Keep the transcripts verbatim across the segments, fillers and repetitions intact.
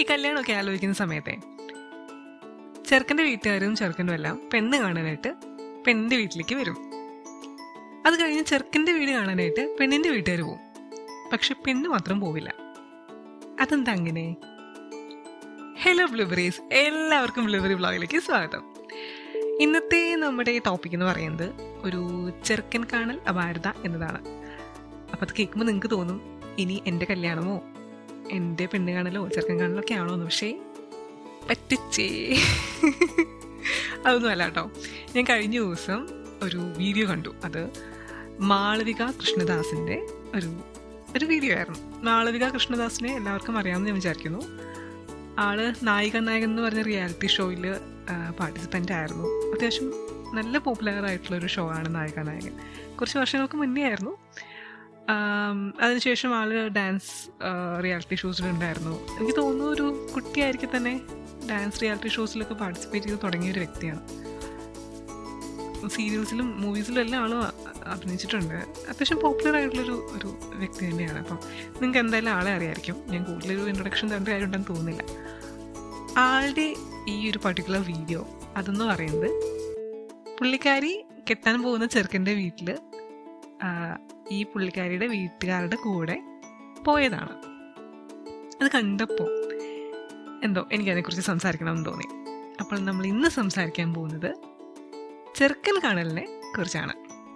ഈ കല്യാണമൊക്കെ ആലോചിക്കുന്ന സമയത്തെ ചെറുക്കൻ്റെ വീട്ടുകാരും ചെറുക്കനും എല്ലാം പെണ്ണ് കാണാനായിട്ട് പെണ്ണിൻ്റെ വീട്ടിലേക്ക് വരും. അത് കഴിഞ്ഞ് ചെറുക്കൻ്റെ വീട് കാണാനായിട്ട് പെണ്ണിൻ്റെ വീട്ടുകാർ പോവും. പക്ഷെ പെണ്ണ് മാത്രം പോവില്ല. അതെന്താ അങ്ങനെ? ഹലോ ബ്ലൂബെറീസ്, എല്ലാവർക്കും ബ്ലൂബെറി വ്ളോഗിലേക്ക് സ്വാഗതം. ഇന്നത്തെ നമ്മുടെ ടോപ്പിക് എന്ന് പറയുന്നത് ഒരു ചെറുക്കൻ കാണൽ അപാരത എന്നതാണ്. അപ്പം അത് കേൾക്കുമ്പോൾ നിങ്ങൾക്ക് തോന്നും ഇനി എൻ്റെ കല്യാണമോ എൻ്റെ പെണ്ണ് കാണലോ ചെറുക്കൻ കാണലോ ഒക്കെ ആണോ എന്ന്. പക്ഷേ പറ്റിച്ചേ, അതൊന്നും അല്ല കേട്ടോ. ഞാൻ കഴിഞ്ഞ ദിവസം ഒരു വീഡിയോ കണ്ടു. അത് മാളവിക കൃഷ്ണദാസിൻ്റെ ഒരു ഒരു വീഡിയോ ആയിരുന്നു. മാളവിക കൃഷ്ണദാസിനെ എല്ലാവർക്കും അറിയാമെന്ന് ഞാൻ വിചാരിക്കുന്നു. ആള് നായിക നായകൻ എന്ന് പറഞ്ഞ റിയാലിറ്റി ഷോയിൽ പാർട്ടിസിപ്പൻ്റ് ആയിരുന്നു. അത്യാവശ്യം നല്ല പോപ്പുലർ ആയിട്ടുള്ളൊരു ഷോ ആണ് നായിക നായകൻ. കുറച്ച് വർഷങ്ങൾക്ക് മുന്നേ ആയിരുന്നു. അതിനുശേഷം ആള് ഡാൻസ് റിയാലിറ്റി ഷോസിലുണ്ടായിരുന്നു. എനിക്ക് തോന്നുന്നു ഒരു കുട്ടിയായിരിക്കും തന്നെ ഡാൻസ് റിയാലിറ്റി ഷോസിലൊക്കെ പാർട്ടിസിപ്പേറ്റ് ചെയ്ത് തുടങ്ങിയ ഒരു വ്യക്തിയാണ്. സീരിയൽസിലും മൂവീസിലും എല്ലാം ആളും അഭിനയിച്ചിട്ടുണ്ട്. അത്യാവശ്യം പോപ്പുലർ ആയിട്ടുള്ളൊരു ഒരു വ്യക്തി തന്നെയാണ്. അപ്പം നിങ്ങൾക്ക് എന്തായാലും ആളെ അറിയാമായിരിക്കും. ഞാൻ കൂടുതലൊരു ഇൻട്രൊഡക്ഷൻ തരേണ്ട കാര്യം ഉണ്ടെന്ന് തോന്നുന്നില്ല. ആളുടെ ഈ ഒരു പർട്ടിക്കുലർ വീഡിയോ അതെന്ന് പറയുന്നത് പുള്ളിക്കാരി കെട്ടാൻ പോകുന്ന ചെറുക്കൻ്റെ വീട്ടിൽ ഈ പുള്ളിക്കാരിയുടെ വീട്ടുകാരുടെ കൂടെ പോയതാണ്. അത് കണ്ടപ്പോൾ എന്തോ എനിക്കതിനെക്കുറിച്ച് സംസാരിക്കണമെന്ന് തോന്നി. അപ്പോൾ നമ്മൾ ഇന്ന് സംസാരിക്കാൻ പോകുന്നത് ചെറുക്കൻ കാണലിനെ കുറിച്ചാണ്.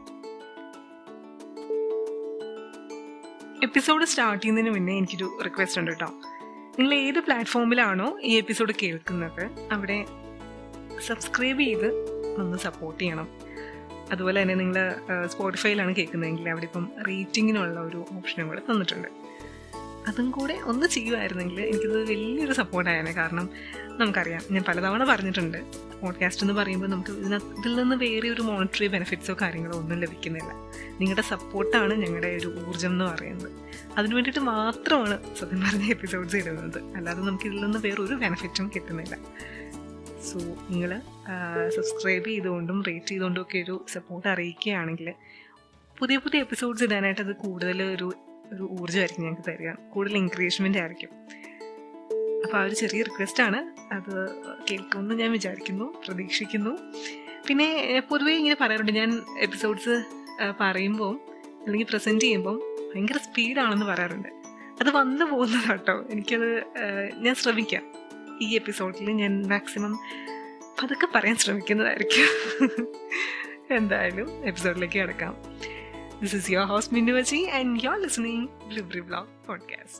എപ്പിസോഡ് സ്റ്റാർട്ട് ചെയ്യുന്നതിന് മുന്നേ എനിക്കൊരു റിക്വസ്റ്റ് ഉണ്ട് കേട്ടോ. നിങ്ങൾ ഏത് പ്ലാറ്റ്ഫോമിലാണോ ഈ എപ്പിസോഡ് കേൾക്കുന്നത് അവിടെ സബ്സ്ക്രൈബ് ചെയ്ത് ഒന്ന് സപ്പോർട്ട് ചെയ്യണം. അതുപോലെ തന്നെ നിങ്ങൾ സ്പോട്ടിഫൈയിലാണ് കേൾക്കുന്നതെങ്കിൽ അവിടെ ഇപ്പം റേറ്റിങ്ങിനുള്ള ഒരു ഓപ്ഷനും കൂടെ തന്നിട്ടുണ്ട്. അതും കൂടെ ഒന്ന് ചെയ്യുമായിരുന്നെങ്കിൽ എനിക്കത് വലിയൊരു സപ്പോർട്ടായേനെ. കാരണം നമുക്കറിയാം, ഞാൻ പലതവണ പറഞ്ഞിട്ടുണ്ട്, പോഡ്കാസ്റ്റ് എന്ന് പറയുമ്പോൾ നമുക്ക് ഇതിനകത്ത് ഇതിൽ നിന്ന് വേറെ ഒരു മോണിറ്ററി ബെനിഫിറ്റ്സോ കാര്യങ്ങളോ ഒന്നും ലഭിക്കുന്നില്ല. നിങ്ങളുടെ സപ്പോർട്ടാണ് ഞങ്ങളുടെ ഒരു ഊർജ്ജം എന്ന് പറയുന്നത്. അതിനു വേണ്ടിയിട്ട് മാത്രമാണ് സത്യം പറഞ്ഞ എപ്പിസോഡ്സ് ഇടുന്നത്. അല്ലാതെ നമുക്ക് ഇതിൽ നിന്ന് വേറൊരു ബെനിഫിറ്റും കിട്ടുന്നില്ല. സോ നിങ്ങൾ സബ്സ്ക്രൈബ് ചെയ്തുകൊണ്ടും റേറ്റ് ചെയ്തുകൊണ്ടും ഒക്കെ ഒരു സപ്പോർട്ട് അറിയിക്കുകയാണെങ്കിൽ പുതിയ പുതിയ എപ്പിസോഡ്സ് ഇടാനായിട്ട് അത് കൂടുതൽ ഒരു ഒരു ഊർജ്ജമായിരിക്കും ഞങ്ങൾക്ക് തരിക, കൂടുതൽ എൻകറേജ്മെൻ്റ് ആയിരിക്കും. അപ്പോൾ ആ ഒരു ചെറിയ റിക്വസ്റ്റാണ്. അത് കേൾക്കുമെന്ന് ഞാൻ വിചാരിക്കുന്നു, പ്രതീക്ഷിക്കുന്നു. പിന്നെ പൊതുവേ ഇങ്ങനെ പറയാറുണ്ട്, ഞാൻ എപ്പിസോഡ്സ് പറയുമ്പോൾ അല്ലെങ്കിൽ പ്രസൻറ്റ് ചെയ്യുമ്പം ഭയങ്കര സ്പീഡാണെന്ന് പറയാറുണ്ട്. അത് വന്നു പോകുന്നത് കേട്ടോ. എനിക്കത് ഞാൻ ശ്രമിക്കാം. ഈ എപ്പിസോഡിൽ ഞാൻ മാക്സിമം അതൊക്കെ പറയാൻ ശ്രമിക്കുന്നതായിരിക്കും. എന്തായാലും എപ്പിസോഡിലേക്ക് കിടക്കാം. This is your host Mindu Vachi and you're listening to Blueberry Vlog Podcast.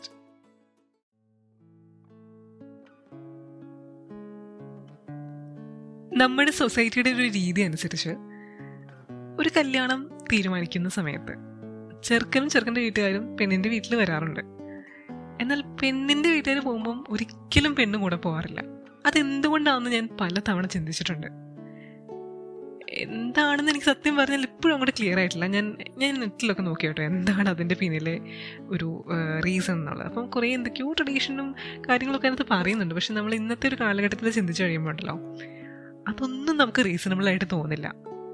നമ്മുടെ സൊസൈറ്റിയുടെ ഒരു രീതി അനുസരിച്ച് ഒരു കല്യാണം തീരുമാനിക്കുന്ന സമയത്ത് ചെറുക്കനും ചെറുക്കൻ്റെ വീട്ടുകാരും പെണ്ണിൻ്റെ വീട്ടിൽ വരാറുണ്ട്. എന്നാൽ പെണ്ണിൻ്റെ വീട്ടുകാർ പോകുമ്പം ഒരിക്കലും പെണ്ണും കൂടെ പോകാറില്ല. അതെന്തുകൊണ്ടാണെന്ന് ഞാൻ പല തവണ ചിന്തിച്ചിട്ടുണ്ട്. എന്താണെന്ന് എനിക്ക് സത്യം പറഞ്ഞാൽ ഇപ്പോഴും അങ്ങോട്ട് ക്ലിയർ ആയിട്ടില്ല. ഞാൻ ഞാൻ നെറ്റിലൊക്കെ നോക്കി കേട്ടോ എന്താണ് അതിൻ്റെ പിന്നിലെ ഒരു റീസൺ എന്നുള്ളത്. അപ്പം കുറേ എന്തൊക്കെയോ ട്രഡീഷനും കാര്യങ്ങളൊക്കെ അതിനകത്ത് പറയുന്നുണ്ട്. പക്ഷെ നമ്മൾ ഇന്നത്തെ ഒരു കാലഘട്ടത്തിൽ ചിന്തിച്ച് കഴിയുമ്പോൾ ഉണ്ടല്ലോ, അതൊന്നും നമുക്ക് റീസണബിളായിട്ട് തോന്നില്ല.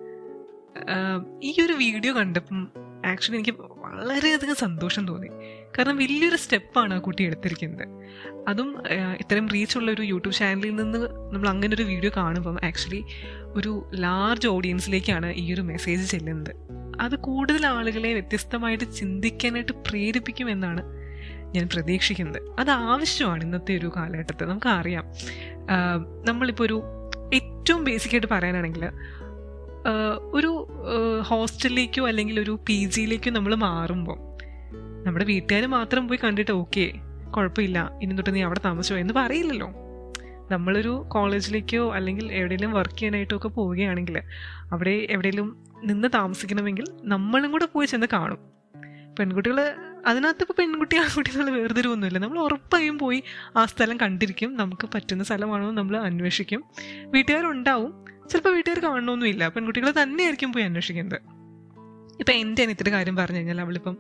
ഈ ഒരു വീഡിയോ കണ്ടപ്പം ആക്ച്വലി എനിക്ക് വളരെയധികം സന്തോഷം തോന്നി. കാരണം വലിയൊരു സ്റ്റെപ്പാണ് ആ കുട്ടി എടുത്തിരിക്കുന്നത്. അതും ഇത്തരം റീച്ചുള്ള ഒരു യൂട്യൂബ് ചാനലിൽ നിന്ന് നമ്മൾ അങ്ങനെ ഒരു വീഡിയോ കാണുമ്പം ആക്ച്വലി ഒരു ലാർജ് ഓഡിയൻസിലേക്കാണ് ഈ ഒരു മെസ്സേജ് ചെല്ലുന്നത്. അത് കൂടുതൽ ആളുകളെ വ്യത്യസ്തമായിട്ട് ചിന്തിക്കാനായിട്ട് പ്രേരിപ്പിക്കുമെന്നാണ് ഞാൻ പ്രതീക്ഷിക്കുന്നത്. അത് ആവശ്യമാണ് ഇന്നത്തെ ഒരു കാലഘട്ടത്തിൽ. നമുക്കറിയാം, നമ്മളിപ്പോൾ ഒരു ഏറ്റവും ബേസിക്കായിട്ട് പറയാനാണെങ്കിൽ ഒരു ഹോസ്റ്റലിലേക്കോ അല്ലെങ്കിൽ ഒരു പി ജിയിലേക്കോ നമ്മൾ മാറുമ്പോൾ നമ്മുടെ വീട്ടുകാർ മാത്രം പോയി കണ്ടിട്ട് ഓക്കെ കുഴപ്പമില്ല ഇനി തൊട്ട് നീ അവിടെ താമസിച്ചോ എന്ന് പറയില്ലല്ലോ. നമ്മളൊരു കോളേജിലേക്കോ അല്ലെങ്കിൽ എവിടെയെങ്കിലും വർക്ക് ചെയ്യാനായിട്ടോ ഒക്കെ പോവുകയാണെങ്കിൽ അവിടെ എവിടെയെങ്കിലും നിന്ന് താമസിക്കണമെങ്കിൽ നമ്മളും കൂടെ പോയി ചെന്ന് കാണും. പെൺകുട്ടികൾ അതിനകത്ത് ഇപ്പോൾ പെൺകുട്ടി ആൺകുട്ടി എന്നുള്ള വേർതിരിവൊന്നുമില്ല. നമ്മൾ ഉറപ്പായും പോയി ആ സ്ഥലം കണ്ടിരിക്കും. നമുക്ക് പറ്റുന്ന സ്ഥലമാണോ നമ്മൾ അന്വേഷിക്കും. വീട്ടുകാരുണ്ടാവും, ചിലപ്പോൾ വീട്ടുകാർ കാണണമെന്നുമില്ല, പെൺകുട്ടികൾ തന്നെയായിരിക്കും പോയി അന്വേഷിക്കുന്നത്. ഇപ്പം എൻ്റെ അനിയത്തിൻ്റെ കാര്യം പറഞ്ഞു കഴിഞ്ഞാൽ അവളിപ്പം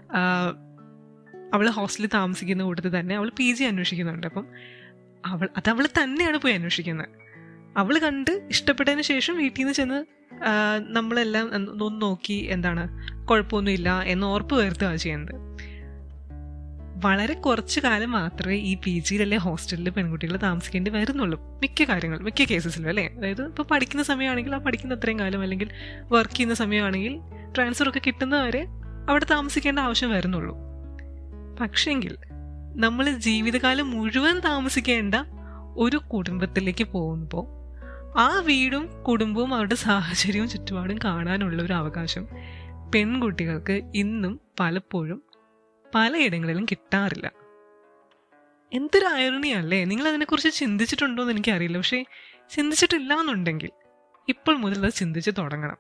അവൾ ഹോസ്റ്റലിൽ താമസിക്കുന്ന കൂട്ടത്തിൽ തന്നെ അവൾ പി ജി അന്വേഷിക്കുന്നുണ്ട്. അപ്പം അവൾ അത് അവൾ തന്നെയാണ് പോയി അന്വേഷിക്കുന്നത്. അവൾ കണ്ട് ഇഷ്ടപ്പെട്ടതിന് ശേഷം വീട്ടിൽ നിന്ന് ചെന്ന് നമ്മളെല്ലാം ഒന്ന് നോക്കി എന്താണ് കുഴപ്പമൊന്നുമില്ല എന്ന് ഉറപ്പ് വരുത്തുകയാണ് ചെയ്യുന്നത്. വളരെ കുറച്ച് കാലം മാത്രമേ ഈ പി ജിയിലല്ലേ ഹോസ്റ്റലിൽ പെൺകുട്ടികൾ താമസിക്കേണ്ടി വരുന്നുള്ളൂ മിക്ക കാര്യങ്ങൾ മിക്ക കേസസിലും അല്ലേ. അതായത് ഇപ്പോൾ പഠിക്കുന്ന സമയമാണെങ്കിൽ ആ പഠിക്കുന്ന അത്രയും കാലം, അല്ലെങ്കിൽ വർക്ക് ചെയ്യുന്ന സമയമാണെങ്കിൽ ട്രാൻസ്ഫർ ഒക്കെ കിട്ടുന്നവരെ അവിടെ താമസിക്കേണ്ട ആവശ്യം വരുന്നുള്ളൂ. പക്ഷെങ്കിൽ നമ്മൾ ജീവിതകാലം മുഴുവൻ താമസിക്കേണ്ട ഒരു കുടുംബത്തിലേക്ക് പോകുമ്പോൾ ആ വീടും കുടുംബവും അവരുടെ സാഹചര്യവും ചുറ്റുപാടും കാണാനുള്ള ഒരു അവകാശം പെൺകുട്ടികൾക്ക് ഇന്നും പലപ്പോഴും പലയിടങ്ങളിലും കിട്ടാറില്ല. എന്തൊരു ഐറണിയല്ലേ. നിങ്ങൾ അതിനെക്കുറിച്ച് ചിന്തിച്ചിട്ടുണ്ടോ എന്ന് എനിക്കറിയില്ല. പക്ഷേ ചിന്തിച്ചിട്ടില്ല എന്നുണ്ടെങ്കിൽ ഇപ്പോൾ മുതൽ അത് ചിന്തിച്ച് തുടങ്ങണം.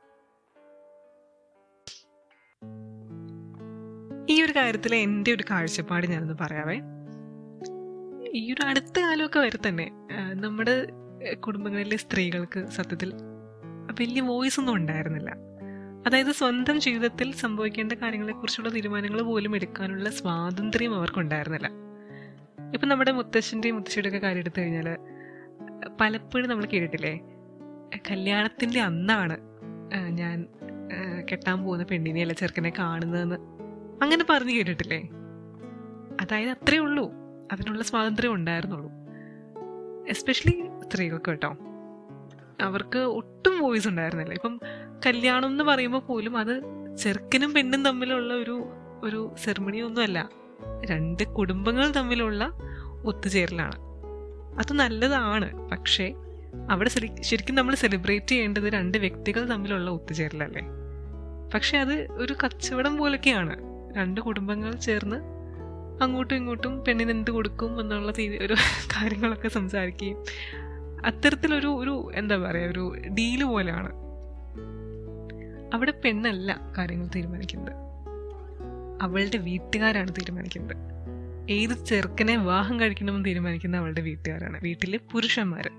ഈ ഒരു കാര്യത്തിൽ എൻ്റെ ഒരു കാഴ്ചപ്പാട് ഞാനൊന്ന് പറയാവേ. ഈ ഒരു അടുത്ത കാലമൊക്കെ വരെ തന്നെ നമ്മുടെ കുടുംബങ്ങളിലെ സ്ത്രീകൾക്ക് സത്യത്തിൽ വലിയ വോയിസ് ഒന്നും ഉണ്ടായിരുന്നില്ല. അതായത് സ്വന്തം ജീവിതത്തിൽ സംഭവിക്കേണ്ട കാര്യങ്ങളെക്കുറിച്ചുള്ള തീരുമാനങ്ങൾ പോലും എടുക്കാനുള്ള സ്വാതന്ത്ര്യം അവർക്കുണ്ടായിരുന്നില്ല. ഇപ്പം നമ്മുടെ മുത്തശ്ശൻ്റെയും മുത്തശ്ശിയുടെ ഒക്കെ കാര്യം എടുത്തു കഴിഞ്ഞാൽ പലപ്പോഴും നമ്മൾ കേട്ടിട്ടില്ലേ, കല്യാണത്തിൻ്റെ അന്നാണ് ഞാൻ കെട്ടാൻ പോകുന്ന പെണ്ണിനെ അല്ല ചെറുക്കനെ കാണുന്നതെന്ന് അങ്ങനെ പറഞ്ഞു കേട്ടിട്ടില്ലേ. അതായത് അത്രയേ ഉള്ളൂ, അതിനുള്ള സ്വാതന്ത്ര്യം ഉണ്ടായിരുന്നുള്ളൂ. എസ്പെഷ്യലി സ്ത്രീകൾക്ക് കേട്ടോ, അവർക്ക് ഒട്ടും വോയിസ് ഉണ്ടായിരുന്നില്ല. ഇപ്പം കല്യാണം എന്ന് പറയുമ്പോൾ പോലും അത് ചെറുക്കനും പെണ്ണും തമ്മിലുള്ള ഒരു ഒരു സെറിമണിയൊന്നുമല്ല, രണ്ട് കുടുംബങ്ങൾ തമ്മിലുള്ള ഒത്തുചേരലാണ്. അത് നല്ലതാണ്. പക്ഷേ അവിടെ ശരിക്കും നമ്മൾ സെലിബ്രേറ്റ് ചെയ്യേണ്ടത് രണ്ട് വ്യക്തികൾ തമ്മിലുള്ള ഒത്തുചേരലല്ലേ. പക്ഷെ അത് ഒരു കച്ചവടം പോലൊക്കെയാണ്. രണ്ട് കുടുംബങ്ങൾ ചേർന്ന് അങ്ങോട്ടും ഇങ്ങോട്ടും പെണ്ണിന് എന്ത് കൊടുക്കും എന്നുള്ള ഒരു കാര്യങ്ങളൊക്കെ സംസാരിക്കുകയും അത്തരത്തിലൊരു ഒരു എന്താ പറയുക ഒരു ഡീല് പോലെയാണ്. അവിടെ പെണ്ണല്ല കാര്യങ്ങൾ തീരുമാനിക്കുന്നത്, അവളുടെ വീട്ടുകാരാണ് തീരുമാനിക്കുന്നത്. ഏത് ചെറുക്കനെ വിവാഹം കഴിക്കണമെന്ന് തീരുമാനിക്കുന്ന അവളുടെ വീട്ടുകാരാണ്, വീട്ടിലെ പുരുഷന്മാര്.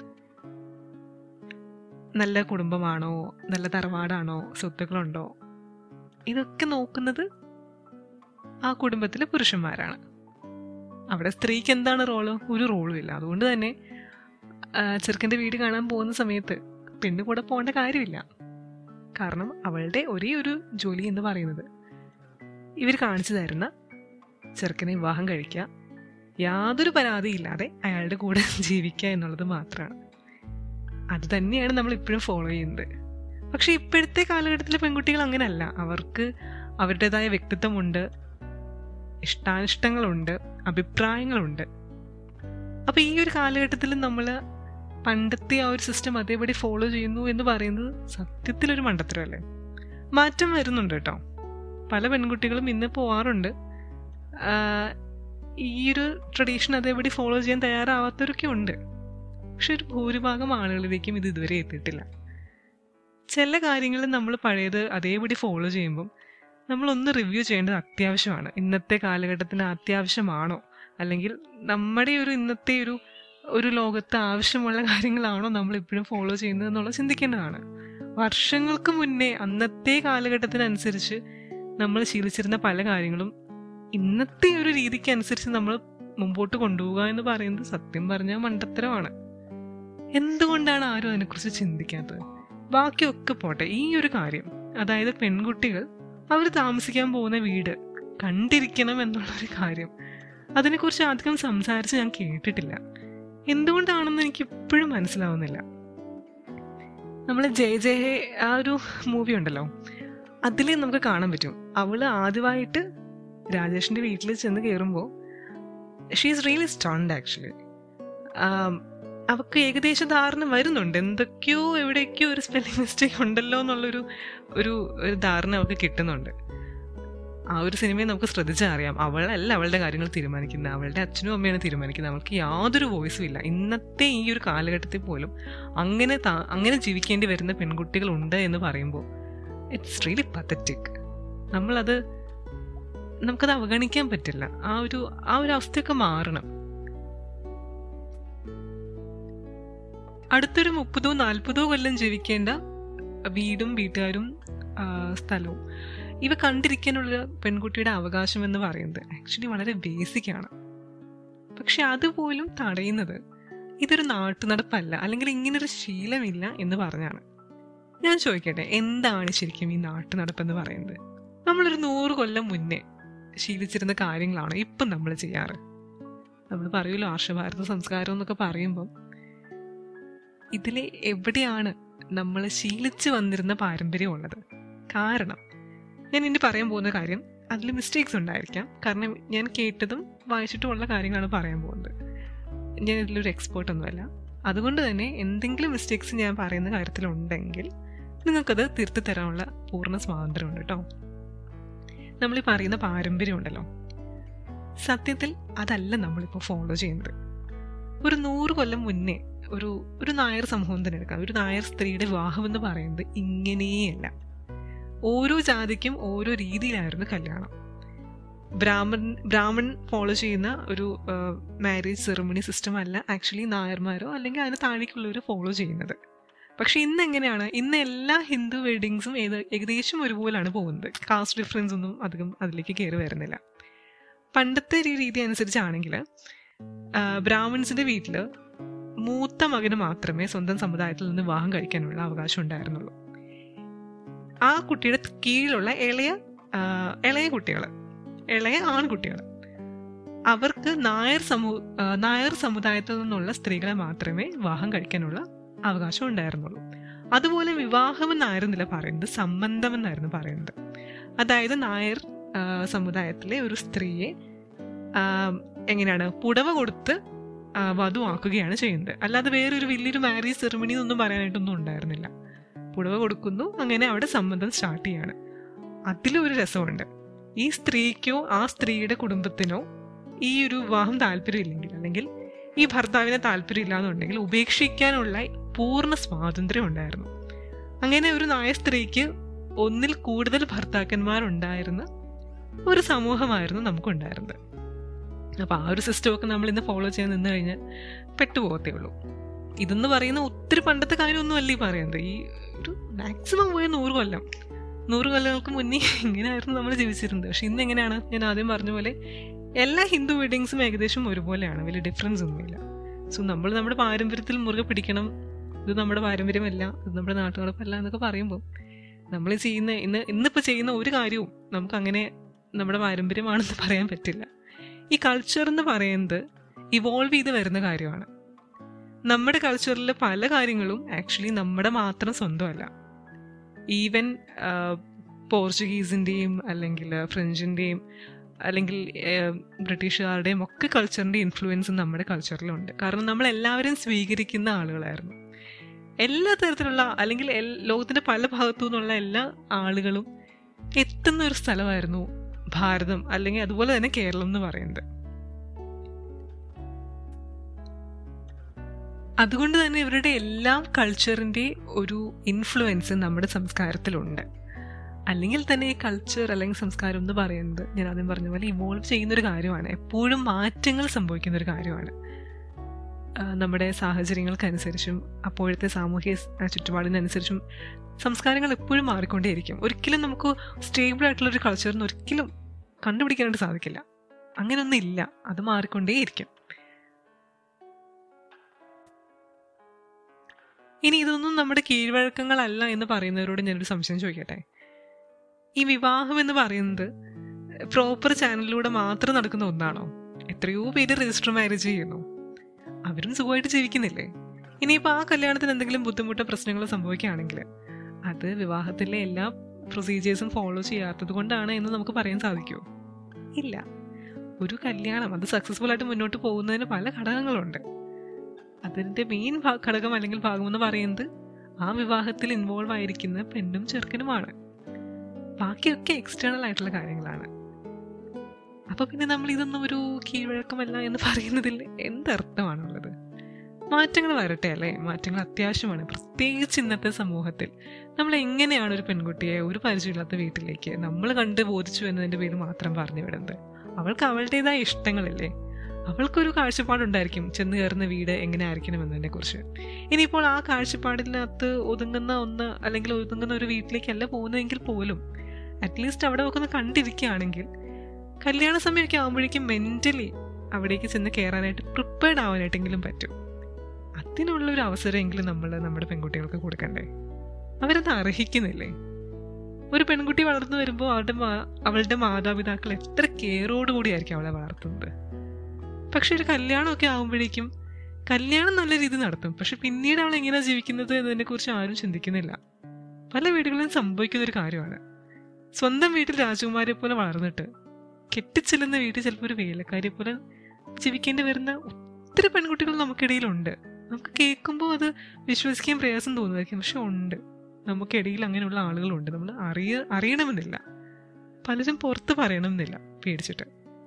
നല്ല കുടുംബമാണോ, നല്ല തറവാടാണോ, സ്വത്തുക്കളുണ്ടോ, ഇതൊക്കെ നോക്കുന്നത് ആ കുടുംബത്തിലെ പുരുഷന്മാരാണ്. അവിടെ സ്ത്രീക്ക് എന്താണ് റോള്? ഒരു റോളും ഇല്ല. അതുകൊണ്ട് തന്നെ ചെറുക്കൻ്റെ വീട് കാണാൻ പോകുന്ന സമയത്ത് പെണ്ണ് കൂടെ പോകേണ്ട കാര്യമില്ല. കാരണം അവളുടെ ഒരേ ഒരു ജോലി എന്ന് പറയുന്നത് ഇവർ കാണിച്ചു തരുന്ന ചെറുക്കനെ വിവാഹം കഴിക്കുക, യാതൊരു പരാതിയില്ലാതെ അയാളുടെ കൂടെ ജീവിക്കുക എന്നുള്ളത് മാത്രമാണ്. അത് തന്നെയാണ് നമ്മൾ ഇപ്പോഴും ഫോളോ ചെയ്യുന്നത്. പക്ഷെ ഇപ്പോഴത്തെ കാലഘട്ടത്തിലെ പെൺകുട്ടികൾ അങ്ങനെയല്ല. അവർക്ക് അവരുടേതായ വ്യക്തിത്വമുണ്ട്, ഇഷ്ടാനിഷ്ടങ്ങളുണ്ട്, അഭിപ്രായങ്ങളുണ്ട്. അപ്പം ഈ ഒരു കാലഘട്ടത്തിൽ നമ്മൾ പണ്ടത്തെ ആ ഒരു സിസ്റ്റം അതേപടി ഫോളോ ചെയ്യുന്നു എന്ന് പറയുന്നത് സത്യത്തിലൊരു മണ്ടത്തരമല്ലേ. മാറ്റം വരുന്നുണ്ട് കേട്ടോ. പല പെൺകുട്ടികളും ഇന്ന് പോവാറുണ്ട്. ഈ ഒരു ട്രഡീഷൻ അതേപടി ഫോളോ ചെയ്യാൻ തയ്യാറാവാത്തവരൊക്കെ ഉണ്ട്. പക്ഷെ ഒരു ഭൂരിഭാഗം ആളുകളിലേക്കും ഇത് ഇതുവരെ എത്തിയിട്ടില്ല. ചില കാര്യങ്ങൾ നമ്മൾ പഴയത് അതേപടി ഫോളോ ചെയ്യുമ്പം നമ്മളൊന്ന് റിവ്യൂ ചെയ്യേണ്ടത് അത്യാവശ്യമാണ്. ഇന്നത്തെ കാലഘട്ടത്തിന് അത്യാവശ്യമാണോ, അല്ലെങ്കിൽ നമ്മുടെ ഒരു ഇന്നത്തെ ഒരു ഒരു ലോകത്ത് ആവശ്യമുള്ള കാര്യങ്ങളാണോ നമ്മൾ ഇപ്പോഴും ഫോളോ ചെയ്യുന്നത് എന്നുള്ളത് ചിന്തിക്കേണ്ടതാണ്. വർഷങ്ങൾക്ക് മുന്നേ അന്നത്തെ കാലഘട്ടത്തിനനുസരിച്ച് നമ്മൾ ശീലിച്ചിരുന്ന പല കാര്യങ്ങളും ഇന്നത്തെ ഒരു രീതിക്ക് അനുസരിച്ച് നമ്മൾ മുമ്പോട്ട് കൊണ്ടുപോവുക എന്ന് പറയുന്നത് സത്യം പറഞ്ഞാൽ മണ്ടത്തരമാണ്. എന്തുകൊണ്ടാണ് ആരും അതിനെക്കുറിച്ച് ചിന്തിക്കാത്തത്? ബാക്കിയൊക്കെ പോട്ടെ, ഈ ഒരു കാര്യം, അതായത് പെൺകുട്ടികൾ അവർ താമസിക്കാൻ പോകുന്ന വീട് കണ്ടിരിക്കണം എന്നുള്ളൊരു കാര്യം, അതിനെക്കുറിച്ച് അധികം സംസാരിച്ച് ഞാൻ കേട്ടിട്ടില്ല. എന്തുകൊണ്ടാണെന്ന് എനിക്ക് ഇപ്പോഴും മനസ്സിലാവുന്നില്ല. നമ്മൾ ജയ ജയ ആ ഒരു മൂവി ഉണ്ടല്ലോ, അതിൽ നമുക്ക് കാണാൻ പറ്റും അവള് ആദ്യമായിട്ട് രാജേഷിന്റെ വീട്ടിൽ ചെന്ന് കയറുമ്പോൾ she is really stunned actually. അവൾക്ക് ഏകദേശ ധാരണ വരുന്നുണ്ട്, എന്തൊക്കെയോ എവിടെയൊക്കെയോ ഒരു സ്പെല്ലിംഗ് മിസ്റ്റേക്ക് ഉണ്ടല്ലോ എന്നുള്ളൊരു ഒരു ഒരു ധാരണ അവൾക്ക് കിട്ടുന്നുണ്ട്. ആ ഒരു സിനിമയെ നമുക്ക് ശ്രദ്ധിച്ചാൽ അറിയാം, അവളല്ല അവളുടെ കാര്യങ്ങൾ തീരുമാനിക്കുന്നത്, അവളുടെ അച്ഛനും അമ്മയാണ് തീരുമാനിക്കുന്നത്. അവൾക്ക് യാതൊരു വോയിസും ഇല്ല. ഇന്നത്തെ ഈ ഒരു കാലഘട്ടത്തിൽ പോലും അങ്ങനെ അങ്ങനെ ജീവിക്കേണ്ടി വരുന്ന പെൺകുട്ടികളുണ്ട് എന്ന് പറയുമ്പോൾ ഇറ്റ്സ് റിയലി പത്തറ്റിക്. നമ്മളത് നമുക്കത് അവഗണിക്കാൻ പറ്റില്ല. ആ ഒരു ആ ഒരു അവസ്ഥയൊക്കെ മാറണം. അടുത്തൊരു മുപ്പതോ നാൽപ്പതോ കൊല്ലം ജീവിക്കേണ്ട വീടും വീട്ടുകാരും സ്ഥലവും ഇവ കണ്ടിരിക്കാനുള്ള പെൺകുട്ടിയുടെ അവകാശം എന്ന് പറയുന്നത് ആക്ച്വലി വളരെ ബേസിക് ആണ്. പക്ഷെ അതുപോലും തടയുന്നത് ഇതൊരു നാട്ടുനടപ്പല്ല, അല്ലെങ്കിൽ ഇങ്ങനൊരു ശീലമില്ല എന്ന് പറഞ്ഞാണ്. ഞാൻ ചോദിക്കട്ടെ, എന്താണ് ശരിക്കും ഈ നാട്ടുനടപ്പെന്ന് പറയുന്നത്? നമ്മളൊരു നൂറ് കൊല്ലം മുന്നേ ശീലിച്ചിരുന്ന കാര്യങ്ങളാണോ ഇപ്പം നമ്മൾ ചെയ്യാറ്? നമ്മൾ പറയുമല്ലോ ആർഷഭാരത സംസ്കാരം എന്നൊക്കെ പറയുമ്പം ഇതിൽ എവിടെയാണ് നമ്മൾ ശീലിച്ച് വന്നിരുന്ന പാരമ്പര്യം ഉള്ളത്? കാരണം ഞാൻ ഇനി പറയാൻ പോകുന്ന കാര്യം അതിൽ മിസ്റ്റേക്സ് ഉണ്ടായിരിക്കാം. കാരണം ഞാൻ കേട്ടതും വായിച്ചിട്ടുമുള്ള കാര്യങ്ങളാണ് പറയാൻ പോകുന്നത്. ഞാൻ ഇതിലൊരു എക്സ്പേർട്ടൊന്നുമല്ല. അതുകൊണ്ട് തന്നെ എന്തെങ്കിലും മിസ്റ്റേക്സ് ഞാൻ പറയുന്ന കാര്യത്തിലുണ്ടെങ്കിൽ നിങ്ങൾക്കത് തിരുത്തി തരാനുള്ള പൂർണ്ണ സ്വാതന്ത്ര്യമുണ്ട് കേട്ടോ. നമ്മളീ പറയുന്ന പാരമ്പര്യം ഉണ്ടല്ലോ, സത്യത്തിൽ അതല്ല നമ്മളിപ്പോൾ ഫോളോ ചെയ്യുന്നത്. ഒരു നൂറ് കൊല്ലം മുന്നേ ഒരു ഒരു നായർ സമൂഹം തന്നെ എടുക്കാം. ഒരു നായർ സ്ത്രീയുടെ വിവാഹം എന്ന് പറയുന്നത് ഇങ്ങനെയല്ല. ഓരോ ജാതിക്കും ഓരോ രീതിയിലായിരുന്നു കല്യാണം. ബ്രാഹ്മൺ ബ്രാഹ്മൺ ഫോളോ ചെയ്യുന്ന ഒരു മാരേജ് സെറിമണി സിസ്റ്റം അല്ല ആക്ച്വലി നായർമാരോ അല്ലെങ്കിൽ അതിന് താഴേക്കുള്ളവർ ഫോളോ ചെയ്യുന്നത്. പക്ഷെ ഇന്ന് എങ്ങനെയാണ്? ഇന്ന് എല്ലാ ഹിന്ദു വെഡിങ്സും ഏത് ഏകദേശം ഒരുപോലാണ് പോകുന്നത്. കാസ്റ്റ് ഡിഫറൻസ് ഒന്നും അധികം അതിലേക്ക് കയറി വരുന്നില്ല. പണ്ടത്തെ ഒരു രീതി അനുസരിച്ചാണെങ്കിൽ ബ്രാഹ്മൺസിന്റെ വീട്ടിൽ മൂത്ത മകന് മാത്രമേ സ്വന്തം സമുദായത്തിൽ നിന്ന് വിവാഹം കഴിക്കാനുള്ള അവകാശം ഉണ്ടായിരുന്നുള്ളൂ. ആ കുട്ടിയുടെ കീഴിലുള്ള ഇളയ ഇളയ കുട്ടികൾ ഇളയ ആൺകുട്ടികൾ അവർക്ക് നായർ സമൂ നായർ സമുദായത്തിൽ നിന്നുള്ള സ്ത്രീകളെ മാത്രമേ വിവാഹം കഴിക്കാനുള്ള അവകാശം ഉണ്ടായിരുന്നുള്ളൂ. അതുപോലെ വിവാഹം എന്നായിരുന്നില്ല പറയുന്നത്, സംബന്ധം എന്നായിരുന്നു പറയുന്നത്. അതായത് നായർ സമുദായത്തിലെ ഒരു സ്ത്രീയെ എങ്ങനെയാണ് പുടവ കൊടുത്ത് വധുവാക്കുകയാണ് ചെയ്യുന്നത്. അല്ലാതെ വേറൊരു വലിയൊരു മാരേജ് സെറിമണി എന്നൊന്നും പറയാനായിട്ടൊന്നും ഉണ്ടായിരുന്നില്ല. പുടവ കൊടുക്കുന്നു, അങ്ങനെ അവിടെ സംബന്ധം സ്റ്റാർട്ട് ചെയ്യാണ്. അതിലൊരു രസമുണ്ട്. ഈ സ്ത്രീക്കോ ആ സ്ത്രീയുടെ കുടുംബത്തിനോ ഈ ഒരു വിവാഹം താല്പര്യമില്ലെങ്കിൽ അല്ലെങ്കിൽ ഈ ഭർത്താവിനെ താല്പര്യം ഇല്ലാന്നുണ്ടെങ്കിൽ ഉപേക്ഷിക്കാനുള്ള പൂർണ്ണ സ്വാതന്ത്ര്യം ഉണ്ടായിരുന്നു. അങ്ങനെ ഒരു നായ സ്ത്രീക്ക് ഒന്നിൽ കൂടുതൽ ഭർത്താക്കന്മാരുണ്ടായിരുന്ന ഒരു സമൂഹമായിരുന്നു നമുക്കുണ്ടായിരുന്നത്. അപ്പൊ ആ ഒരു സിസ്റ്റമൊക്കെ നമ്മൾ ഇന്ന് ഫോളോ ചെയ്യാൻ നിന്ന് കഴിഞ്ഞാൽ പെട്ടുപോകത്തേ ഉള്ളൂ. ഇതെന്ന് പറയുന്ന ഒത്തിരി പണ്ടത്തെ കാര്യമൊന്നും അല്ല ഈ പറയുന്നത്. ഈ ഒരു മാക്സിമം പോയ നൂറ് കൊല്ലം നൂറ് കൊല്ലങ്ങൾക്ക് മുന്നേ ഇങ്ങനെയായിരുന്നു നമ്മൾ ജീവിച്ചിരുന്നത്. പക്ഷെ ഇന്ന് എങ്ങനെയാണ്? ഞാൻ ആദ്യം പറഞ്ഞ പോലെ എല്ലാ ഹിന്ദു വെഡിങ്സും ഏകദേശം ഒരുപോലെയാണ്, വലിയ ഡിഫറൻസ് ഒന്നുമില്ല. സോ നമ്മൾ നമ്മുടെ പാരമ്പര്യത്തിൽ മുറുകെ പിടിക്കണം. ഇത് നമ്മുടെ പാരമ്പര്യമല്ല, ഇത് നമ്മുടെ നാട്ടുനടപ്പല്ല എന്നൊക്കെ പറയുമ്പോൾ നമ്മൾ ചെയ്യുന്ന ഇന്ന് ഇന്നിപ്പോൾ ചെയ്യുന്ന ഒരു കാര്യവും നമുക്ക് അങ്ങനെ നമ്മുടെ പാരമ്പര്യമാണെന്ന് പറയാൻ പറ്റില്ല. ഈ കൾച്ചർ എന്ന് പറയുന്നത് ഇവോൾവ് ചെയ്ത് വരുന്ന കാര്യമാണ്. നമ്മുടെ കൾച്ചറിലെ പല കാര്യങ്ങളും ആക്ച്വലി നമ്മുടെ മാത്രം സ്വന്തമല്ല. ഈവൻ പോർച്ചുഗീസിൻ്റെയും അല്ലെങ്കിൽ ഫ്രഞ്ചിൻ്റെയും അല്ലെങ്കിൽ ബ്രിട്ടീഷുകാരുടെയും ഒക്കെ കൾച്ചറിൻ്റെ ഇൻഫ്ലുവൻസ് നമ്മുടെ കൾച്ചറിലുണ്ട്. കാരണം നമ്മൾ എല്ലാവരും സ്വീകരിക്കുന്ന ആളുകളായിരുന്നു. എല്ലാ തരത്തിലുള്ള അല്ലെങ്കിൽ ലോകത്തിൻ്റെ പല ഭാഗത്തു നിന്നുള്ള എല്ലാ ആളുകളും എത്തുന്ന ഒരു സ്ഥലമായിരുന്നു ഭാരതം, അല്ലെങ്കിൽ അതുപോലെ തന്നെ കേരളം എന്ന് പറയുന്നത്. അതുകൊണ്ട് തന്നെ ഇവരുടെ എല്ലാ കൾച്ചറിൻ്റെ ഒരു ഇൻഫ്ലുവൻസ് നമ്മുടെ സംസ്കാരത്തിലുണ്ട്. അല്ലെങ്കിൽ തന്നെ ഈ കൾച്ചർ അല്ലെങ്കിൽ സംസ്കാരം എന്ന് പറയുന്നത് ഞാൻ ആദ്യം പറഞ്ഞ പോലെ ഇവോൾവ് ചെയ്യുന്നൊരു കാര്യമാണ്. എപ്പോഴും മാറ്റങ്ങൾ സംഭവിക്കുന്നൊരു കാര്യമാണ്. നമ്മുടെ സാഹചര്യങ്ങൾക്കനുസരിച്ചും അപ്പോഴത്തെ സാമൂഹ്യ ചുറ്റുപാടിനനുസരിച്ചും സംസ്കാരങ്ങൾ എപ്പോഴും മാറിക്കൊണ്ടേയിരിക്കും. ഒരിക്കലും നമുക്ക് സ്റ്റേബിൾ ആയിട്ടുള്ളൊരു കൾച്ചറിന് ഒരിക്കലും കണ്ടുപിടിക്കാനായിട്ട് സാധിക്കില്ല. അങ്ങനെയൊന്നും ഇല്ല, അത് മാറിക്കൊണ്ടേയിരിക്കും. ഇനി ഇതൊന്നും നമ്മുടെ കീഴ്വഴക്കങ്ങളല്ല എന്ന് പറയുന്നവരോട് ഞാനൊരു സംശയം ചോദിക്കട്ടെ. ഈ വിവാഹം എന്ന് പറയുന്നത് പ്രോപ്പർ ചാനലിലൂടെ മാത്രം നടക്കുന്ന ഒന്നാണോ? എത്രയോ പേര് രജിസ്റ്റർ മാരേജ് ചെയ്യുന്നു, അവരും സുഖമായിട്ട് ജീവിക്കുന്നില്ലേ? ഇനിയിപ്പോൾ ആ കല്യാണത്തിന് എന്തെങ്കിലും ബുദ്ധിമുട്ടോ പ്രശ്നങ്ങളോ സംഭവിക്കുകയാണെങ്കിൽ അത് വിവാഹത്തിലെ എല്ലാ പ്രൊസീജിയേഴ്സും ഫോളോ ചെയ്യാത്തത് കൊണ്ടാണ് എന്ന് നമുക്ക് പറയാൻ സാധിക്കുമോ? ഇല്ല. ഒരു കല്യാണം അത് സക്സസ്ഫുൾ ആയിട്ട് മുന്നോട്ട് പോകുന്നതിന് പല ഘടകങ്ങളുണ്ട്. അതിൻ്റെ മെയിൻ ഘടകം അല്ലെങ്കിൽ ഭാഗമെന്ന് പറയുന്നത് ആ വിവാഹത്തിൽ ഇൻവോൾവ് ആയിരിക്കുന്ന പെണ്ണും ചെറുക്കനുമാണ്. ബാക്കിയൊക്കെ എക്സ്റ്റേണൽ ആയിട്ടുള്ള കാര്യങ്ങളാണ്. അപ്പൊ പിന്നെ നമ്മൾ ഇതൊന്നും ഒരു കീഴ്വഴക്കമല്ല എന്ന് പറയുന്നതിൽ എന്തർത്ഥമാണുള്ളത്? മാറ്റങ്ങൾ വരട്ടെ അല്ലേ? മാറ്റങ്ങൾ അത്യാവശ്യമാണ്. പ്രത്യേകിച്ച് ഇന്നത്തെ സമൂഹത്തിൽ നമ്മൾ എങ്ങനെയാണ് ഒരു പെൺകുട്ടിയെ ഒരു പരിചയമില്ലാത്ത വീട്ടിലേക്ക് നമ്മൾ കണ്ട് ബോധിച്ചു എന്നതിൻ്റെ പേര് മാത്രം പറഞ്ഞു വിടുന്നത്? അവൾക്ക് അവളുടേതായ ഇഷ്ടങ്ങളില്ലേ? അവൾക്കൊരു കാഴ്ചപ്പാടുണ്ടായിരിക്കും ചെന്ന് കയറുന്ന വീട് എങ്ങനെ ആയിരിക്കണം എന്നതിനെ കുറിച്ച്. ഇനിയിപ്പോൾ ആ കാഴ്ചപ്പാടിനകത്ത് ഒതുങ്ങുന്ന ഒന്ന് അല്ലെങ്കിൽ ഒതുങ്ങുന്ന ഒരു വീട്ടിലേക്കല്ല പോകുന്നതെങ്കിൽ പോലും അറ്റ്ലീസ്റ്റ് അവിടെ ഒക്കെ ഒന്ന് കണ്ടിരിക്കുകയാണെങ്കിൽ കല്യാണ സമയമൊക്കെ ആകുമ്പോഴേക്കും മെൻ്റലി അവിടേക്ക് ചെന്ന് കയറാനായിട്ട് പ്രിപ്പയർഡ് ആവാനായിട്ടെങ്കിലും പറ്റും. അതിനുള്ളൊരു അവസരമെങ്കിലും നമ്മൾ നമ്മുടെ പെൺകുട്ടികൾക്ക് കൊടുക്കണ്ടേ? അവരത് അർഹിക്കുന്നില്ലേ? ഒരു പെൺകുട്ടി വളർന്നു വരുമ്പോൾ അവളുടെ മാ- അവളുടെ മാതാപിതാക്കൾ എത്ര കെയറോട് കൂടിയായിരിക്കും അവളെ വളർത്തുന്നത്. പക്ഷെ ഒരു കല്യാണമൊക്കെ ആകുമ്പോഴേക്കും കല്യാണം നല്ല രീതിയിൽ നടത്തും, പക്ഷെ പിന്നീട് അവൾ എങ്ങനെയാണ് ജീവിക്കുന്നത് എന്നതിനെ കുറിച്ച് ആരും ചിന്തിക്കുന്നില്ല. പല വീടുകളിലും സംഭവിക്കുന്ന ഒരു കാര്യമാണ്. സ്വന്തം വീട്ടിൽ രാജകുമാരിയെ പോലെ വളർന്നിട്ട് കെട്ടിച്ചെല്ലുന്ന വീട്ടിൽ ചിലപ്പോൾ ഒരു വേലക്കാരിയെ പോലെ ജീവിക്കേണ്ടി വരുന്ന ഒത്തിരി പെൺകുട്ടികൾ നമുക്കിടയിലുണ്ട്. നമുക്ക് കേൾക്കുമ്പോൾ അത് വിശ്വസിക്കാൻ പ്രയാസം തോന്നുമായിരിക്കും, പക്ഷെ ഉണ്ട്. നമുക്കിടയിൽ അങ്ങനെയുള്ള ആളുകളുണ്ട്. നമ്മൾ അറിയ അറിയണമെന്നില്ല, പലരും പുറത്ത് പറയണമെന്നില്ല പേടിച്ചിട്ട്.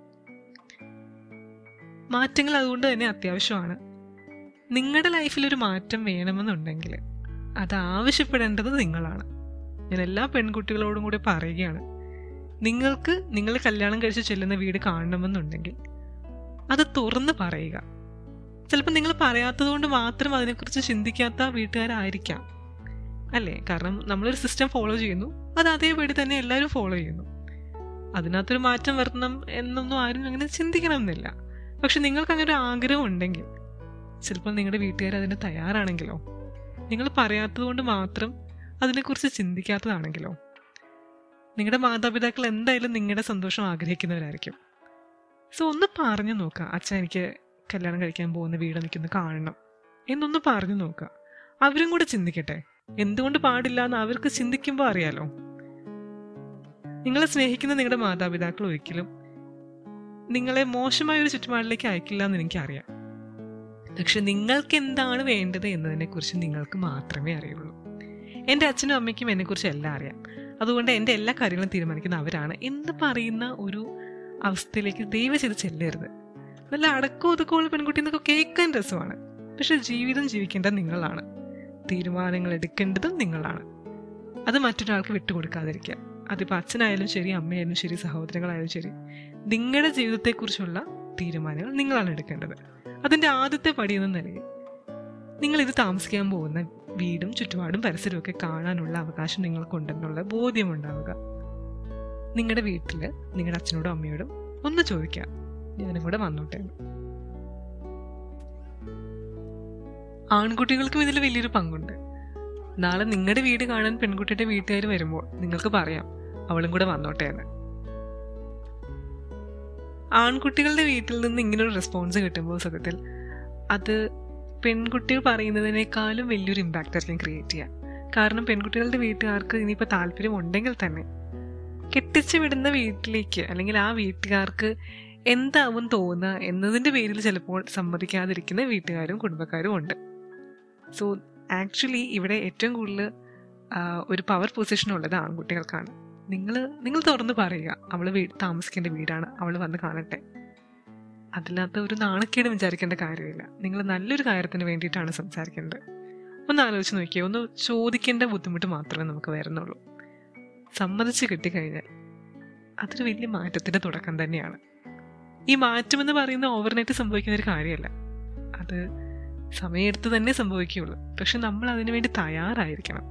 മാറ്റങ്ങൾ അതുകൊണ്ട് തന്നെ അത്യാവശ്യമാണ്. നിങ്ങളുടെ ലൈഫിൽ ഒരു മാറ്റം വേണമെന്നുണ്ടെങ്കിൽ അത് ആവശ്യപ്പെടേണ്ടത് നിങ്ങളാണ്. ഞാൻ എല്ലാ പെൺകുട്ടികളോടും കൂടെ പറയുകയാണ്, നിങ്ങൾക്ക് നിങ്ങൾ കല്യാണം കഴിച്ച് ചെല്ലുന്ന വീട് കാണണമെന്നുണ്ടെങ്കിൽ അത് തുറന്ന് പറയുക. ചിലപ്പോൾ നിങ്ങൾ പറയാത്തത് കൊണ്ട് മാത്രം അതിനെക്കുറിച്ച് ചിന്തിക്കാത്ത വീട്ടുകാരായിരിക്കാം, അല്ലേ? കാരണം നമ്മളൊരു സിസ്റ്റം ഫോളോ ചെയ്യുന്നു, അത് അതേപടി തന്നെ എല്ലാവരും ഫോളോ ചെയ്യുന്നു. അതിനകത്തൊരു മാറ്റം വരണം എന്നൊന്നും ആരും അങ്ങനെ ചിന്തിക്കണമെന്നില്ല. പക്ഷെ നിങ്ങൾക്ക് അങ്ങനെ ഒരു ആഗ്രഹം ഉണ്ടെങ്കിൽ, ചിലപ്പോൾ നിങ്ങളുടെ വീട്ടുകാർ അതിന് തയ്യാറാണെങ്കിലോ, നിങ്ങൾ പറയാത്തത് കൊണ്ട് മാത്രം അതിനെക്കുറിച്ച് ചിന്തിക്കാത്തതാണെങ്കിലോ, നിങ്ങളുടെ മാതാപിതാക്കൾ എന്തായാലും നിങ്ങളുടെ സന്തോഷം ആഗ്രഹിക്കുന്നവരായിരിക്കും. സോ ഒന്ന് പറഞ്ഞു നോക്കുക, അച്ഛൻ എനിക്ക് കല്യാണം കഴിക്കാൻ പോകുന്ന വീട് എനിക്കൊന്ന് കാണണം എന്നൊന്ന് പറഞ്ഞു നോക്കുക. അവരും കൂടെ ചിന്തിക്കട്ടെ, എന്തുകൊണ്ട് പാടില്ല എന്ന് അവർക്ക് ചിന്തിക്കുമ്പോൾ അറിയാലോ. നിങ്ങളെ സ്നേഹിക്കുന്ന നിങ്ങളുടെ മാതാപിതാക്കൾ ഒരിക്കലും നിങ്ങളെ മോശമായ ഒരു ചുറ്റുപാടിലേക്ക് അയക്കില്ല എന്ന് എനിക്കറിയാം. പക്ഷെ നിങ്ങൾക്ക് എന്താണ് വേണ്ടത് എന്നതിനെ കുറിച്ച് നിങ്ങൾക്ക് മാത്രമേ അറിയുള്ളൂ. എൻ്റെ അച്ഛനും അമ്മയ്ക്കും എന്നെക്കുറിച്ച് എല്ലാം അറിയാം, അതുകൊണ്ട് എൻ്റെ എല്ലാ കാര്യങ്ങളും തീരുമാനിക്കുന്ന അവരാണ് എന്ന് പറയുന്ന ഒരു അവസ്ഥയിലേക്ക് ദയവ് ചെയ്ത് ചെല്ലരുത്. നല്ല അടക്കോ ഒതുക്കമുള്ള പെൺകുട്ടി എന്നൊക്കെ കേൾക്കാൻ രസമാണ്, പക്ഷെ ജീവിതം ജീവിക്കേണ്ടത് നിങ്ങളാണ്. തീരുമാനങ്ങൾ എടുക്കേണ്ടതും നിങ്ങളാണ്. അത് മറ്റൊരാൾക്ക് വിട്ടുകൊടുക്കാതിരിക്കുക. അതിപ്പോൾ അച്ഛനായാലും ശരി, അമ്മയായാലും ശരി, സഹോദരങ്ങളായാലും ശരി, നിങ്ങളുടെ ജീവിതത്തെക്കുറിച്ചുള്ള തീരുമാനങ്ങൾ നിങ്ങളാണ് എടുക്കേണ്ടത്. അതിൻ്റെ ആദ്യത്തെ പടി എന്ന നിലയിൽ നിങ്ങളിത് താമസിക്കാൻ പോകുന്ന വീടും ചുറ്റുപാടും പരിസരവും ഒക്കെ കാണാനുള്ള അവകാശം നിങ്ങൾക്കുണ്ടെന്നുള്ള ബോധ്യമുണ്ടാവുക. നിങ്ങളുടെ വീട്ടിൽ നിങ്ങളുടെ അച്ഛനോടും അമ്മയോടും ഒന്ന് ചോദിക്കാം, ഞാനും കൂടെ വന്നോട്ടെ. ആൺകുട്ടികൾക്കും ഇതിൽ വലിയൊരു പങ്കുണ്ട്. നാളെ നിങ്ങളുടെ വീട് കാണാൻ പെൺകുട്ടിയുടെ വീട്ടുകാർ വരുമ്പോൾ നിങ്ങൾക്ക് പറയാം, അവളും കൂടെ വന്നോട്ടെ എന്ന്. ആൺകുട്ടികളുടെ വീട്ടിൽ നിന്ന് ഇങ്ങനൊരു റെസ്പോൺസ് കിട്ടുമ്പോൾ സത്യത്തിൽ അത് പെൺകുട്ടികൾ പറയുന്നതിനേക്കാളും വലിയൊരു ഇമ്പാക്റ്റ് ആയിരിക്കും ക്രിയേറ്റ് ചെയ്യാം. കാരണം പെൺകുട്ടികളുടെ വീട്ടുകാർക്ക് ഇനിയിപ്പോൾ താല്പര്യം ഉണ്ടെങ്കിൽ തന്നെ കെട്ടിച്ചു വിടുന്ന വീട്ടിലേക്ക് അല്ലെങ്കിൽ ആ വീട്ടുകാർക്ക് എന്താവും തോന്നുക എന്നതിൻ്റെ പേരിൽ ചിലപ്പോൾ സമ്മതിക്കാതിരിക്കുന്ന വീട്ടുകാരും കുടുംബക്കാരും ഉണ്ട്. സോ ആക്ച്വലി ഇവിടെ ഏറ്റവും കൂടുതൽ ഒരു പവർ പൊസിഷൻ ഉള്ളത് ആൺകുട്ടികൾക്കാണ്. നിങ്ങൾ നിങ്ങൾ തുറന്ന് പറയുക, അവൾ വീട് താമസിക്കേണ്ട വീടാണ്, അവൾ വന്ന് കാണട്ടെ. അതിനകത്ത് ഒരു നാണക്കേട് വിചാരിക്കേണ്ട കാര്യമില്ല. നിങ്ങൾ നല്ലൊരു കാര്യത്തിന് വേണ്ടിയിട്ടാണ് സംസാരിക്കേണ്ടത്. ഒന്ന് ആലോചിച്ച് നോക്കിയാൽ, ഒന്ന് ചോദിക്കേണ്ട ബുദ്ധിമുട്ട് മാത്രമേ നമുക്ക് വരുന്നുള്ളൂ. സമ്മതിച്ച് കിട്ടിക്കഴിഞ്ഞാൽ അതൊരു വലിയ മാറ്റത്തിൻ്റെ തുടക്കം തന്നെയാണ്. ഈ മാറ്റമെന്ന് പറയുന്ന ഓവർനൈറ്റ് സംഭവിക്കുന്ന ഒരു കാര്യമല്ല, അത് സമയമെടുത്ത് തന്നെ സംഭവിക്കുകയുള്ളൂ. പക്ഷെ നമ്മൾ അതിനു വേണ്ടി തയ്യാറായിരിക്കണം.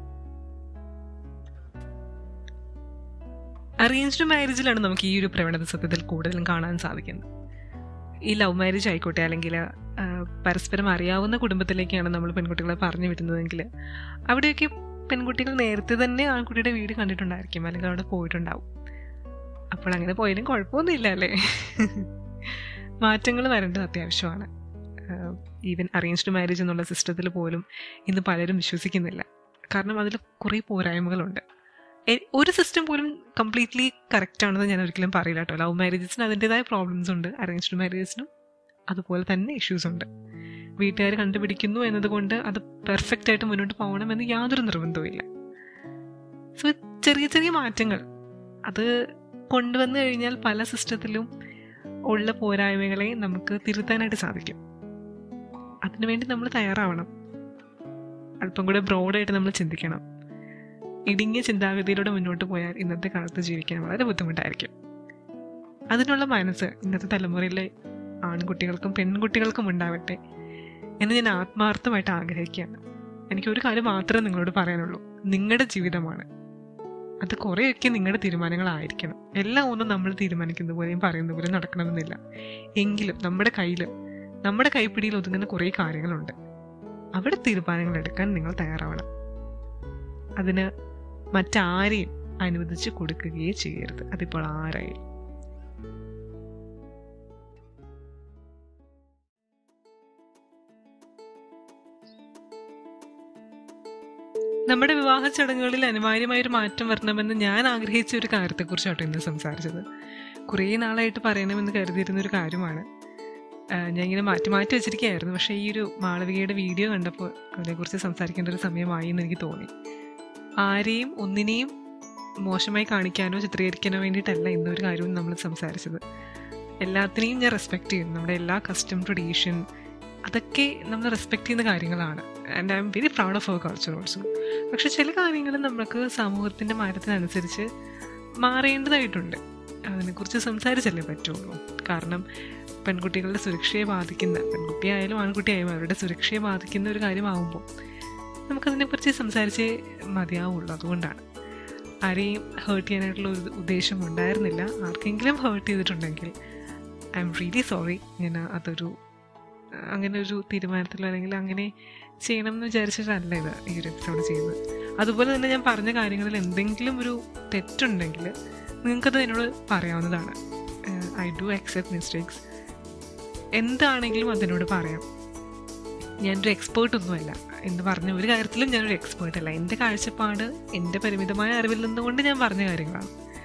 അറേഞ്ച്ഡ് മാരേജിലാണ് നമുക്ക് ഈ ഒരു പ്രവണത സത്യത്തിൽ കൂടുതലും കാണാൻ സാധിക്കുന്നത്. ഈ ലവ് മാരേജ് ആയിക്കോട്ടെ, അല്ലെങ്കിൽ പരസ്പരം അറിയാവുന്ന കുടുംബത്തിലേക്കാണ് നമ്മൾ പെൺകുട്ടികളെ പറഞ്ഞു വിടുന്നതെങ്കിൽ അവിടെയൊക്കെ പെൺകുട്ടികൾ നേരത്തെ തന്നെ ആൺകുട്ടിയുടെ വീട് കണ്ടിട്ടുണ്ടായിരിക്കും, അല്ലെങ്കിൽ അവിടെ പോയിട്ടുണ്ടാവും. അപ്പോൾ അങ്ങനെ പോയാലും കുഴപ്പമൊന്നുമില്ല അല്ലേ. മാറ്റങ്ങൾ വരേണ്ടത് അത്യാവശ്യമാണ്. ഈവൻ അറേഞ്ച്ഡ് മാരേജ് എന്നുള്ള സിസ്റ്റത്തിൽ പോലും ഇന്ന് പലരും വിശ്വസിക്കുന്നില്ല. കാരണം അതിൽ കുറേ പോരായ്മകളുണ്ട്. ഒരു സിസ്റ്റം പോലും കംപ്ലീറ്റ്ലി കറക്റ്റ് ആണെന്ന് ഞാൻ ഒരിക്കലും പറയില്ല കേട്ടോ. ലവ് മാരേജസിന് അതിൻ്റെതായ പ്രോബ്ലംസ് ഉണ്ട്, അറേഞ്ച്ഡ് മാരേജസിനും അതുപോലെ തന്നെ ഇഷ്യൂസ് ഉണ്ട്. വീട്ടുകാർ കണ്ടുപിടിക്കുന്നു എന്നതുകൊണ്ട് അത് പെർഫെക്റ്റ് ആയിട്ട് മുന്നോട്ട് പോകണമെന്ന് യാതൊരു നിർബന്ധവും ഇല്ല. സോ ചെറിയ ചെറിയ മാറ്റങ്ങൾ അത് കൊണ്ടുവന്നു കഴിഞ്ഞാൽ പല സിസ്റ്റത്തിലും ഉള്ള പോരായ്മകളെ നമുക്ക് തിരുത്താനായിട്ട് സാധിക്കും. അതിനുവേണ്ടി നമ്മൾ തയ്യാറാവണം. അല്പം കൂടെ ബ്രോഡായിട്ട് നമ്മൾ ചിന്തിക്കണം. ഇടുങ്ങിയ ചിന്താഗതിയിലൂടെ മുന്നോട്ട് പോയാൽ ഇന്നത്തെ കാലത്ത് ജീവിക്കാൻ വളരെ ബുദ്ധിമുട്ടായിരിക്കും. അതിനുള്ള മനസ്സ് ഇന്നത്തെ തലമുറയിലെ ആൺകുട്ടികൾക്കും പെൺകുട്ടികൾക്കും ഉണ്ടാവട്ടെ എന്ന് ഞാൻ ആത്മാർത്ഥമായിട്ട് ആഗ്രഹിക്കുകയാണ്. എനിക്കൊരു കാര്യം മാത്രമേ നിങ്ങളോട് പറയാനുള്ളൂ, നിങ്ങളുടെ ജീവിതമാണ്. അത് കുറേയൊക്കെ നിങ്ങളുടെ തീരുമാനങ്ങളായിരിക്കണം. എല്ലാം ഒന്നും നമ്മൾ തീരുമാനിക്കുന്ന പോലെയും പറയുന്ന പോലെയും നടക്കണമെന്നില്ല. എങ്കിലും നമ്മുടെ കയ്യിൽ നമ്മുടെ കൈപ്പിടിയിൽ ഒതുങ്ങുന്ന കുറേ കാര്യങ്ങളുണ്ട്. അവിടെ തീരുമാനങ്ങൾ എടുക്കാൻ നിങ്ങൾ തയ്യാറാവണം. അതിന് മറ്റാരെയും അനുവദിച്ച് കൊടുക്കുകയേ ചെയ്യരുത്, അതിപ്പോൾ ആരായാലും. നമ്മുടെ വിവാഹ ചടങ്ങുകളിൽ അനിവാര്യമായൊരു മാറ്റം വരണമെന്ന് ഞാൻ ആഗ്രഹിച്ച ഒരു കാര്യത്തെക്കുറിച്ചാട്ടോ ഇന്ന് സംസാരിച്ചത്. കുറേ നാളായിട്ട് പറയണമെന്ന് കരുതിയിരുന്ന ഒരു കാര്യമാണ്. ഞാൻ ഇങ്ങനെ മാറ്റി മാറ്റി വെച്ചിരിക്കുകയായിരുന്നു. പക്ഷേ ഈ ഒരു മാളവികയുടെ വീഡിയോ കണ്ടപ്പോൾ അതിനെക്കുറിച്ച് സംസാരിക്കേണ്ട ഒരു സമയമായി എന്ന് എനിക്ക് തോന്നി. ആരെയും ഒന്നിനെയും മോശമായി കാണിക്കാനോ ചിത്രീകരിക്കാനോ വേണ്ടിയിട്ടല്ല ഇന്നൊരു കാര്യവും നമ്മൾ സംസാരിച്ചത്. എല്ലാത്തിനെയും ഞാൻ റെസ്പെക്റ്റ് ചെയ്യുന്നു. നമ്മുടെ എല്ലാ കസ്റ്റം ട്രഡീഷൻ അതൊക്കെ നമ്മൾ റെസ്പെക്റ്റ് ചെയ്യുന്ന കാര്യങ്ങളാണ്. And I am very proud of our culture also. പക്ഷെ ചില കാര്യങ്ങൾ നമുക്ക് സമൂഹത്തിൻ്റെ മാറ്റത്തിനനുസരിച്ച് മാറേണ്ടതായിട്ടുണ്ട്. അതിനെക്കുറിച്ച് സംസാരിച്ചല്ലേ പറ്റുള്ളൂ. കാരണം പെൺകുട്ടികളുടെ സുരക്ഷയെ ബാധിക്കുന്ന, പെൺകുട്ടിയായാലും ആൺകുട്ടിയായാലും അവരുടെ സുരക്ഷയെ ബാധിക്കുന്ന ഒരു കാര്യമാകുമ്പോൾ നമുക്കതിനെക്കുറിച്ച് സംസാരിച്ചേ മതിയാവുള്ളൂ. അതുകൊണ്ടാണ് ആരെയും ഹേർട്ട് ചെയ്യാനായിട്ടുള്ള ഒരു ഉദ്ദേശം ഉണ്ടായിരുന്നില്ല. ആർക്കെങ്കിലും ഹേർട്ട് ചെയ്തിട്ടുണ്ടെങ്കിൽ ഐ എം റിയലി സോറി. ഞാൻ അതൊരു അങ്ങനെ ഒരു തീരുമാനത്തിലോ അല്ലെങ്കിൽ അങ്ങനെ ചെയ്യണം എന്ന് വിചാരിച്ചിട്ടല്ല ഇത് ഈ ഒരു എപ്പിസോഡ് ചെയ്യുന്നത്. അതുപോലെ തന്നെ ഞാൻ പറഞ്ഞ കാര്യങ്ങളിൽ എന്തെങ്കിലും ഒരു തെറ്റുണ്ടെങ്കിൽ നിങ്ങൾക്കത് എന്നോട് പറയാവുന്നതാണ്. I do accept mistakes. എന്താണെങ്കിലും അതിനോട് പറയാം. ഞാനൊരു എക്സ്പേർട്ടൊന്നുമല്ല എന്ന് പറഞ്ഞ ഒരു കാര്യത്തിലും ഞാനൊരു എക്സ്പേർട്ടല്ല. എൻ്റെ കാഴ്ചപ്പാട് എൻ്റെ പരിമിതമായ അറിവിൽ നിന്നുകൊണ്ട് ഞാൻ പറഞ്ഞ കാര്യങ്ങളാണ്.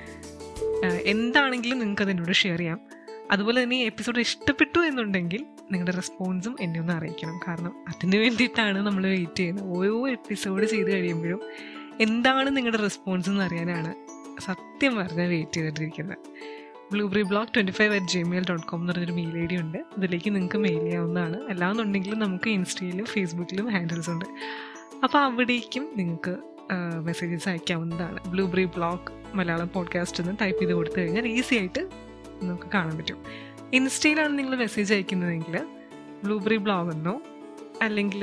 എന്താണെങ്കിലും നിങ്ങൾക്കത് എന്നോട് ഷെയർ ചെയ്യാം. അതുപോലെ തന്നെ ഈ എപ്പിസോഡ് ഇഷ്ടപ്പെട്ടു എന്നുണ്ടെങ്കിൽ നിങ്ങളുടെ റെസ്പോൺസും എന്നെ ഒന്ന് അറിയിക്കണം. കാരണം അതിന് വേണ്ടിയിട്ടാണ് നമ്മൾ വെയിറ്റ് ചെയ്യുന്നത്. ഓരോ എപ്പിസോഡ് ചെയ്ത് കഴിയുമ്പോഴും എന്താണ് നിങ്ങളുടെ റെസ്പോൺസ് എന്ന് അറിയാനാണ് സത്യം പറഞ്ഞാൽ വെയിറ്റ് ചെയ്തിട്ടിരിക്കുന്നത്. Blueberry blog twenty five at Gmail dot com എന്ന് പറഞ്ഞൊരു മെയിൽ ഐ ഡി ഉണ്ട്. അതിലേക്ക് നിങ്ങൾക്ക് മെയിൽ ചെയ്യാവുന്നതാണ്. അല്ലാന്നുണ്ടെങ്കിലും നമുക്ക് ഇൻസ്റ്റയിലും ഫേസ്ബുക്കിലും ഹാൻഡിൽസ് ഉണ്ട്. അപ്പോൾ അവിടേക്കും നിങ്ങൾക്ക് മെസ്സേജസ് അയക്കാവുന്നതാണ്. ബ്ലൂബെറി ബ്ലോഗ് മലയാളം പോഡ്കാസ്റ്റ് എന്ന് ടൈപ്പ് ചെയ്ത് കൊടുത്തു കഴിഞ്ഞാൽ ഈസി ആയിട്ട് നമുക്ക് കാണാൻ പറ്റും. ഇൻസ്റ്റയിലാണ് നിങ്ങൾ മെസ്സേജ് അയക്കുന്നതെങ്കിൽ ബ്ലൂബെറി ബ്ലോഗ് എന്നോ അല്ലെങ്കിൽ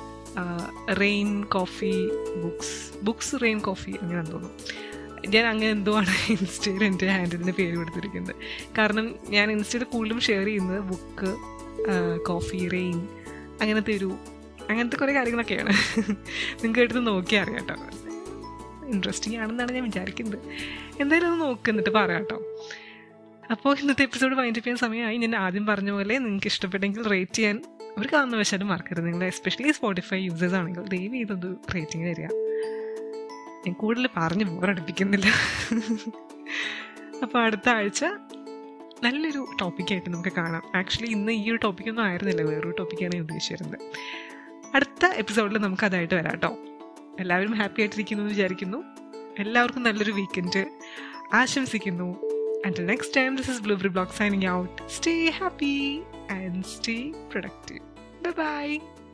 rain coffee books books rain coffee അങ്ങനെ തോന്നും. ഞാൻ അങ്ങനെ എന്തോ ആണ് ഇൻസ്റ്റയിൽ എൻ്റെ ഹാൻഡിലിൻ്റെ പേര് കൊടുത്തിരിക്കുന്നത്. കാരണം ഞാൻ ഇൻസ്റ്റയിൽ കൂടുതലും ഷെയർ ചെയ്യുന്നത് ബുക്ക്, കോഫി, റെയിൻ അങ്ങനത്തെ ഒരു അങ്ങനത്തെ കുറേ കാര്യങ്ങളൊക്കെയാണ്. നിങ്ങൾക്ക് എടുത്ത് നോക്കിയാൽ അറിയാം കേട്ടോ. ഇൻട്രസ്റ്റിംഗ് ആണെന്നാണ് ഞാൻ വിചാരിക്കുന്നത്. എന്തായാലും ഒന്ന് നോക്ക്, എന്നിട്ട് പറയാം കേട്ടോ. അപ്പോൾ ഇന്നത്തെ എപ്പിസോഡ് വൈൻഡപ്പ് ചെയ്യാൻ സമയമായി. ഞാൻ ആദ്യം പറഞ്ഞ പോലെ നിങ്ങൾക്ക് ഇഷ്ടപ്പെട്ടെങ്കിൽ റേറ്റ് ചെയ്യാൻ ഒരു കാരണവശാലും മറക്കരുത്. നിങ്ങൾ എസ്പെഷ്യലി സ്പോട്ടിഫൈ യൂസേഴ്സ് ആണെങ്കിൽ ദയവ് ചെയ്തൊരു റേറ്റിംഗ് തരിക. ഞാൻ കൂടുതൽ പറഞ്ഞ് ബോറടിപ്പിക്കുന്നില്ല. അപ്പോൾ അടുത്ത ആഴ്ച നല്ലൊരു ടോപ്പിക്കായിട്ട് നമുക്ക് കാണാം. ആക്ച്വലി ഇന്ന് ഈ ഒരു ടോപ്പിക്കൊന്നും ആയിരുന്നില്ല, വേറൊരു ടോപ്പിക്കാണ് ഞാൻ ഉദ്ദേശിച്ചിരുന്നത്. അടുത്ത എപ്പിസോഡിൽ നമുക്ക് അതായിട്ട് വരാം കേട്ടോ. എല്ലാവരും ഹാപ്പി ആയിട്ടിരിക്കുന്നു എന്ന് വിചാരിക്കുന്നു. എല്ലാവർക്കും നല്ലൊരു വീക്കെൻഡ് ആശംസിക്കുന്നു. Until next time, this is Blueberry Block signing out. Stay happy and stay productive. Bye-bye.